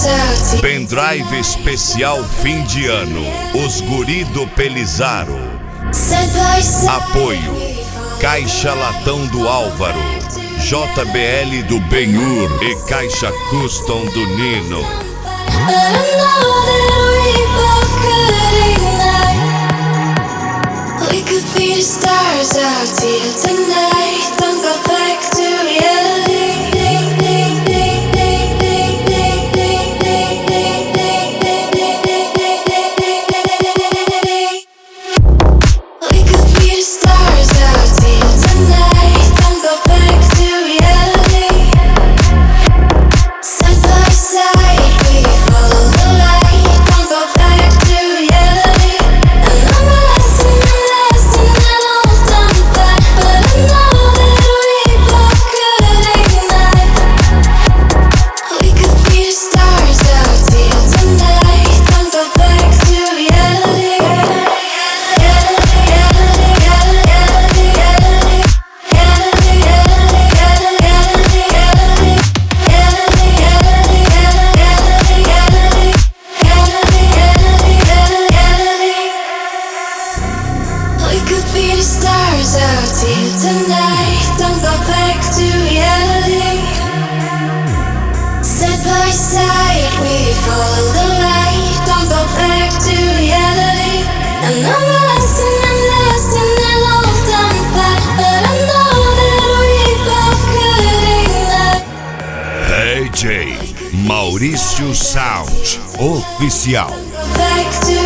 Pendrive especial fim de ano. Os guri do Pelizaro. Apoio Caixa Latão do Álvaro, JBL do Benhur e Caixa Custom do Nino. We could be the stars out here tonight. Don't go back to reality. We could be the stars out here tonight. Don't go back to reality. Side by side we follow the light. Don't go back to reality. And I'm lasting and all done fine, but I know that we both could ignite. We could be the stars out here tonight. Don't go back to reality. We could be the stars out here tonight. Don't go back to reality. Side by side we follow the light. Don't go back to reality. And I'm lasting and all done fine, but I know that we both could ignite. DJ Maurício Sound Oficial. Back to